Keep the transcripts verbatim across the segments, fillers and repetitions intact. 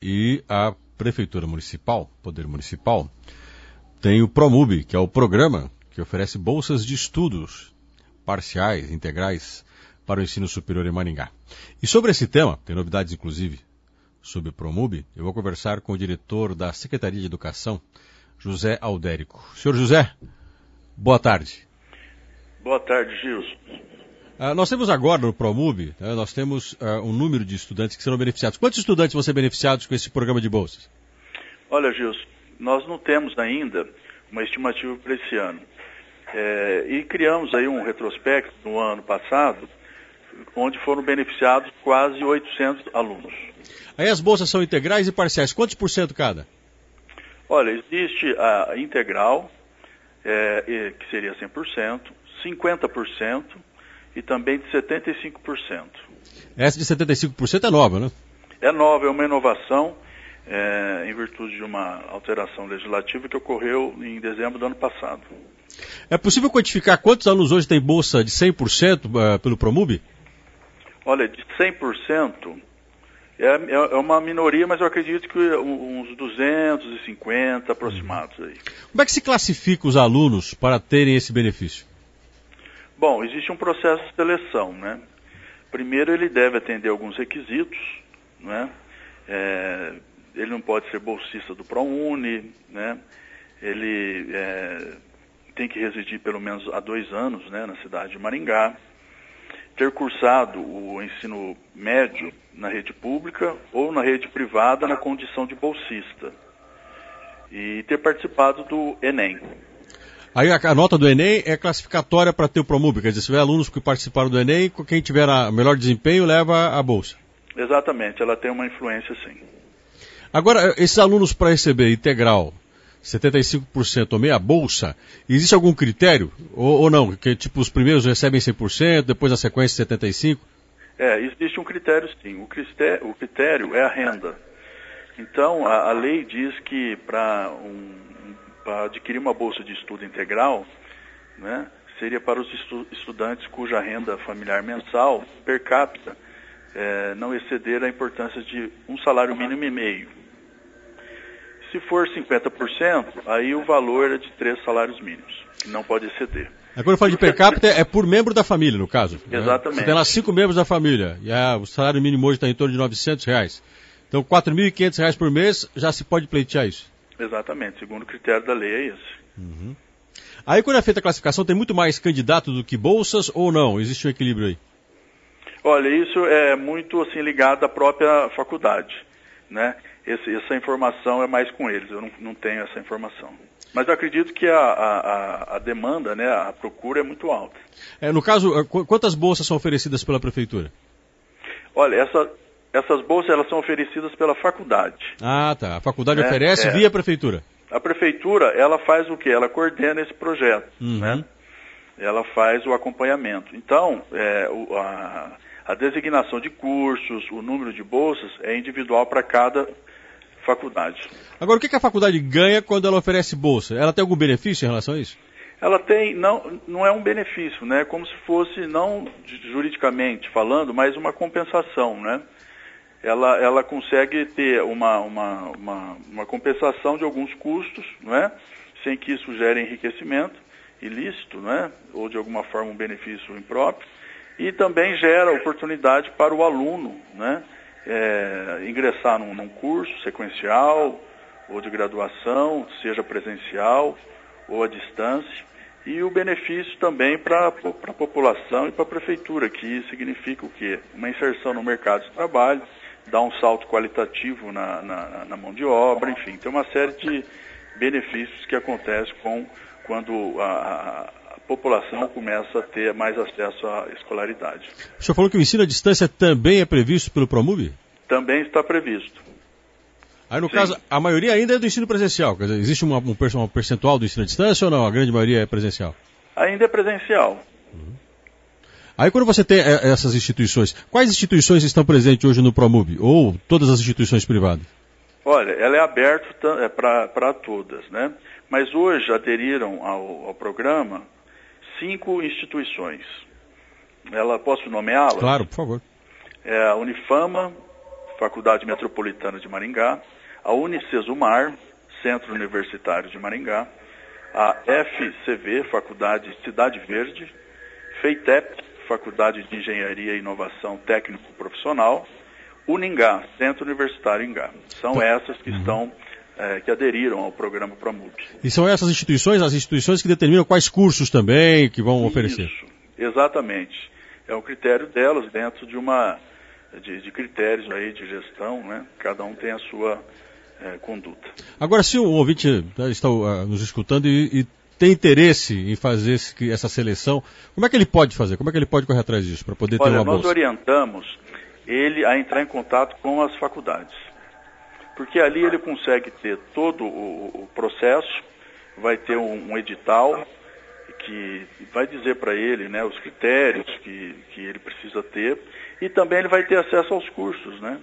e a Prefeitura Municipal, Poder Municipal, tem o ProMUB, que é o programa que oferece bolsas de estudos parciais, integrais, para o ensino superior em Maringá. E sobre esse tema, tem novidades inclusive sobre o ProMUB, eu vou conversar com o diretor da Secretaria de Educação, José Aldérico. Senhor José, boa tarde. Boa tarde, Gilson. Uh, nós temos agora no ProMUB, uh, nós temos uh, um número de estudantes que serão beneficiados. Quantos estudantes vão ser beneficiados com esse programa de bolsas? Olha, Gilson, nós não temos ainda uma estimativa para esse ano. É, e criamos aí um retrospecto no ano passado, onde foram beneficiados quase oitocentos alunos. Aí as bolsas são integrais e parciais. Quantos por cento cada? Olha, existe a integral, é, que seria cem por cento, cinquenta por cento e também de setenta e cinco por cento. Essa de setenta e cinco por cento é nova, né? É nova, é uma inovação, é, em virtude de uma alteração legislativa que ocorreu em dezembro do ano passado. É possível quantificar quantos alunos hoje têm bolsa de cem por cento uh, pelo ProMUB? Olha, de cem por cento é, é uma minoria, mas eu acredito que uns duzentos e cinquenta aproximados aí. Como é que se classifica os alunos para terem esse benefício? Bom, existe um processo de seleção, né? Primeiro ele deve atender alguns requisitos, né? É, ele não pode ser bolsista do ProUni, né? Ele é, tem que residir pelo menos há dois anos, né, na cidade de Maringá, ter cursado o ensino médio na rede pública ou na rede privada na condição de bolsista e ter participado do Enem. Aí a, a nota do Enem é classificatória para ter o ProMUB, quer dizer, se tiver alunos que participaram do Enem, quem tiver a melhor desempenho leva a bolsa. Exatamente, ela tem uma influência sim. Agora, esses alunos para receber integral, setenta e cinco por cento ou meia bolsa, existe algum critério? Ou, ou não? Que tipo, os primeiros recebem cem por cento, depois a sequência setenta e cinco por cento? É, existe um critério sim. O critério, o critério é a renda. Então, a, a lei diz que para um, para adquirir uma bolsa de estudo integral, né, seria para os estu, estudantes cuja renda familiar mensal, per capita, é, não exceder a importância de um salário mínimo e meio. Se for cinquenta por cento, aí o valor é de três salários mínimos, que não pode exceder. Quando eu falo de per capita, é por membro da família, no caso. Exatamente. Você tem lá cinco membros da família, e a, o salário mínimo hoje está em torno de novecentos reais. Então, quatro mil e quinhentos reais por mês, já se pode pleitear isso. Exatamente, segundo o critério da lei é esse. Uhum. Aí, quando é feita a classificação, tem muito mais candidatos do que bolsas ou não? Existe um equilíbrio aí? Olha, isso é muito assim ligado à própria faculdade, né? Esse, essa informação é mais com eles, eu não, não tenho essa informação. Mas eu acredito que a, a, a demanda, né, a procura é muito alta. É, no caso, quantas bolsas são oferecidas pela Prefeitura? Olha, essa, essas bolsas elas são oferecidas pela faculdade. Ah, tá. A faculdade né? oferece é, via Prefeitura. A Prefeitura, ela faz o quê? Ela coordena esse projeto, uhum. né? Ela faz o acompanhamento. Então, é, o, a, a designação de cursos, o número de bolsas é individual para cada faculdade. Agora, o que a faculdade ganha quando ela oferece bolsa? Ela tem algum benefício em relação a isso? Ela tem, não, não é um benefício, né? Como se fosse, não juridicamente falando, mas uma compensação, né? Ela, ela consegue ter uma, uma, uma, uma compensação de alguns custos, não é? Sem que isso gere enriquecimento ilícito, né? Ou de alguma forma um benefício impróprio. E também gera oportunidade para o aluno, né? É, ingressar num, num curso sequencial ou de graduação, seja presencial ou à distância, e o benefício também para a população e para a prefeitura, que significa o quê? Uma inserção no mercado de trabalho, dar um salto qualitativo na, na, na mão de obra, enfim, tem uma série de benefícios que acontecem com, quando a, a população começa a ter mais acesso à escolaridade. O senhor falou que o ensino à distância também é previsto pelo ProMUB? Também está previsto. Aí, no Sim. caso, a maioria ainda é do ensino presencial. Quer dizer, existe uma, um percentual do ensino à distância ou não? A grande maioria é presencial? Ainda é presencial. Uhum. Aí, quando você tem essas instituições, quais instituições estão presentes hoje no ProMUB? Ou todas as instituições privadas? Olha, ela é aberta para todas, né? Mas hoje aderiram ao, ao programa cinco instituições. Ela, posso nomeá-las? Claro, por favor. É a Unifama, Faculdade Metropolitana de Maringá, a Unicesumar, Centro Universitário de Maringá, a F C V, Faculdade Cidade Verde, FEITEP, Faculdade de Engenharia e Inovação Técnico-Profissional, Uningá, Centro Universitário Ingá. São essas que estão, é, que aderiram ao programa ProMUB. E são essas instituições, as instituições que determinam quais cursos também que vão Isso, oferecer? Exatamente. É o critério delas dentro de uma de, de critérios aí de gestão, né? Cada um tem a sua é, conduta. Agora, se o ouvinte está uh, nos escutando e, e tem interesse em fazer esse, essa seleção, como é que ele pode fazer? Como é que ele pode correr atrás disso para poder Olha, ter uma nós bolsa? orientamos ele a entrar em contato com as faculdades, porque ali ele consegue ter todo o, o processo, vai ter um, um edital que vai dizer para ele, né, os critérios que, que ele precisa ter, e também ele vai ter acesso aos cursos, né,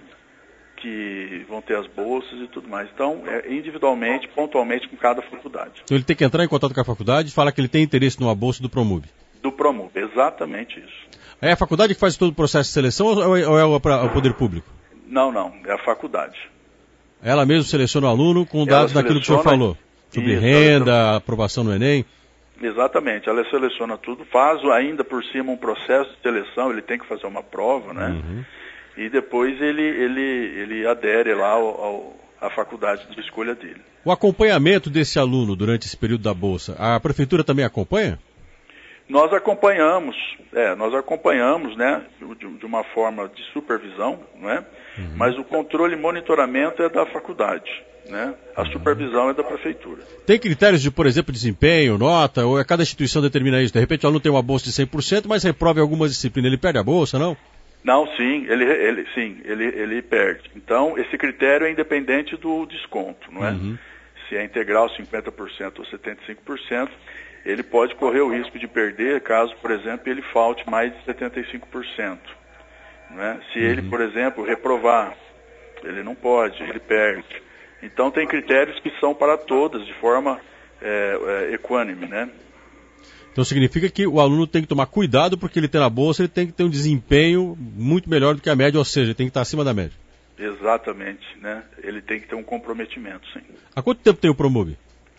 que vão ter as bolsas e tudo mais. Então, é individualmente, pontualmente com cada faculdade. Então ele tem que entrar em contato com a faculdade e falar que ele tem interesse numa bolsa do ProMUB. Do ProMUB, exatamente isso. É a faculdade que faz todo o processo de seleção ou é, ou é o, o poder público? Não, não, é a faculdade. Ela mesmo seleciona o aluno com dados daquilo que o senhor falou, sobre isso, renda, seleciona... aprovação no Enem. Exatamente, ela seleciona tudo, faz ainda por cima um processo de seleção, ele tem que fazer uma prova, né? Uhum. E depois ele, ele, ele adere lá ao, ao, à faculdade de escolha dele. O acompanhamento desse aluno durante esse período da bolsa, a prefeitura também acompanha? Nós acompanhamos, é, nós acompanhamos, né, de, de uma forma de supervisão, né? Uhum. Mas o controle e monitoramento é da faculdade, né? A uhum. supervisão é da prefeitura. Tem critérios de, por exemplo, desempenho, nota, ou é cada instituição determina isso? De repente o aluno tem uma bolsa de cem por cento, mas reprova em algumas disciplinas, ele perde a bolsa, não? Não, sim, ele, ele, sim, ele, ele perde. Então, esse critério é independente do desconto, não é? Uhum. Se é integral cinquenta por cento ou setenta e cinco por cento, ele pode correr o risco de perder caso, por exemplo, ele falte mais de setenta e cinco por cento. Não é? Se uhum. ele, por exemplo, reprovar, ele não pode, ele perde. Então, tem critérios que são para todas, de forma é, é, equânime, né? Então significa que o aluno tem que tomar cuidado porque ele tem na bolsa, ele tem que ter um desempenho muito melhor do que a média, ou seja, ele tem que estar acima da média. Exatamente, né? Ele tem que ter um comprometimento, sim. Há quanto tempo tem o ProMUB?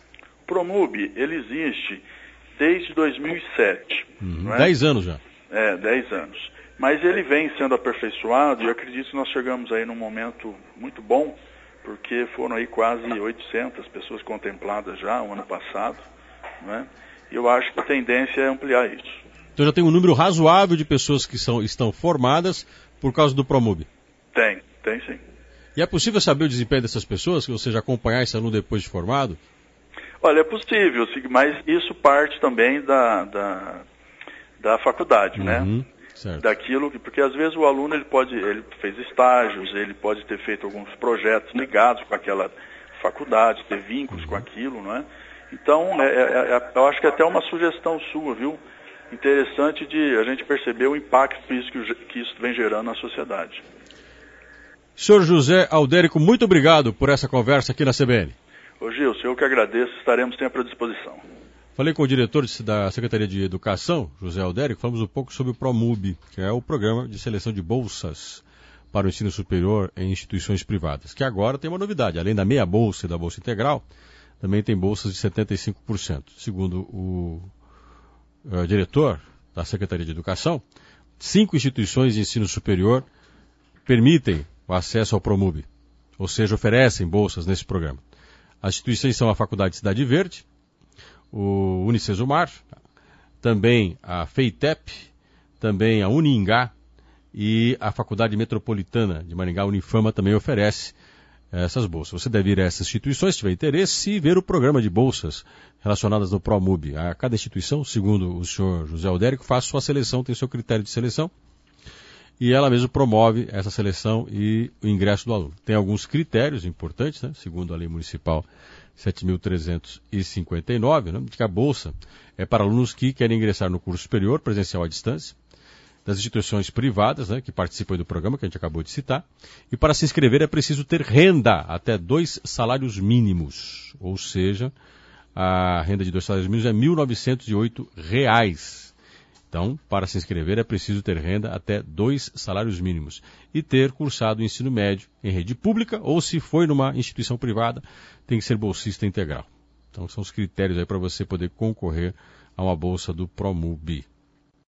O ProMUB, ele existe desde dois mil e sete. Uhum, não é? Dez anos já. É, dez anos. Mas ele vem sendo aperfeiçoado e eu acredito que nós chegamos aí num momento muito bom, porque foram aí quase oitocentas pessoas contempladas já, o ano passado, não é? E eu acho que a tendência é ampliar isso. Então já tem um número razoável de pessoas que são, estão formadas por causa do ProMUB? Tem, tem sim. E é possível saber o desempenho dessas pessoas, ou seja, acompanhar esse aluno depois de formado? Olha, é possível, mas isso parte também da, da, da faculdade, uhum, né? Certo. Daquilo que, porque às vezes o aluno ele pode, ele fez estágios, ele pode ter feito alguns projetos ligados com aquela faculdade, ter vínculos uhum. com aquilo, não é? Então, é, é, é, eu acho que é até uma sugestão sua, viu? Interessante de a gente perceber o impacto que isso, que isso vem gerando na sociedade. senhor José Aldérico, muito obrigado por essa conversa aqui na C B N. Ô Gilson, eu que agradeço, estaremos sempre à disposição. Falei com o diretor da Secretaria de Educação, José Aldérico, falamos um pouco sobre o ProMUB, que é o programa de seleção de bolsas para o ensino superior em instituições privadas, que agora tem uma novidade, além da meia bolsa e da bolsa integral, também tem bolsas de setenta e cinco por cento. Segundo o uh, diretor da Secretaria de Educação, cinco instituições de ensino superior permitem o acesso ao ProMUB, ou seja, oferecem bolsas nesse programa. As instituições são a Faculdade Cidade Verde, o Unicesumar, também a FEITEP, também a Uningá e a Faculdade Metropolitana de Maringá, Unifama, também oferece essas bolsas. Você deve ir a essas instituições, se tiver interesse, e ver o programa de bolsas relacionadas no ProMUB. A cada instituição, segundo o senhor José Aldérico, faz sua seleção, tem seu critério de seleção, e ela mesma promove essa seleção e o ingresso do aluno. Tem alguns critérios importantes, né, segundo a Lei Municipal sete mil trezentos e cinquenta e nove, né, de que a bolsa é para alunos que querem ingressar no curso superior, presencial à distância, das instituições privadas, né, que participam do programa, que a gente acabou de citar, e para se inscrever é preciso ter renda até dois salários mínimos, ou seja, a renda de dois salários mínimos é mil novecentos e oito reais. Então, para se inscrever é preciso ter renda até dois salários mínimos e ter cursado o ensino médio em rede pública ou, se foi numa instituição privada, tem que ser bolsista integral. Então, são os critérios aí para você poder concorrer a uma bolsa do Promub.